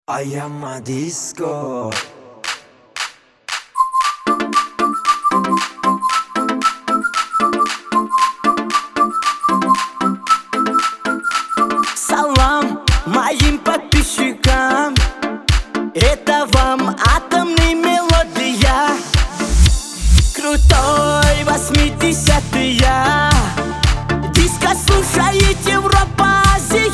I am a disco. Салам моим подписчикам, это вам атомный мелодия. Крутой 80-я, диско слушает Европа-Азия.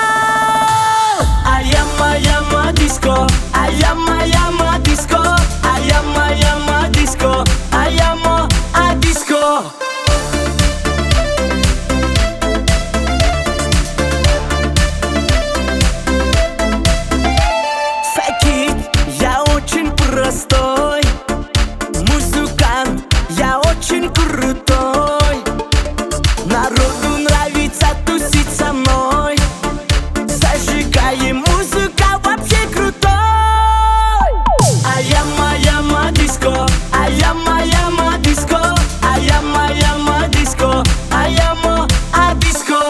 I am a disco, I am a disco, I am a disco, I am a disco. Факит, я очень простой музыкант, я очень крутой. Народу нравится тусить со мной. Зажигаем, музыка вообще крутой. I am a disco, I am a disco, I am a disco, I am a disco.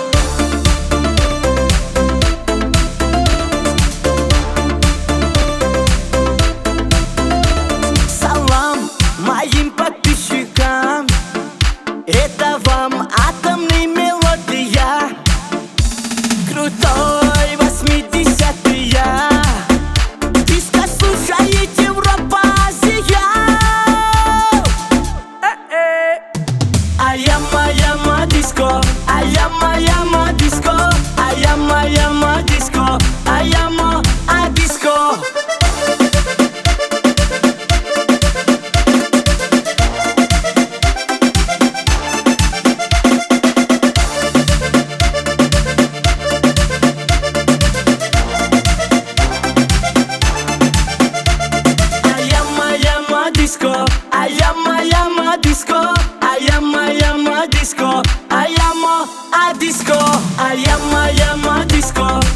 Салам моим подписчикам, это вам атомный мелодия. Крутой 80-я, диско слушает Европа-Азия. I am a disco, I am a disco, I am a disco, I am a disco. Disco, I am a disco, I am a disco, I am a disco, I am a disco.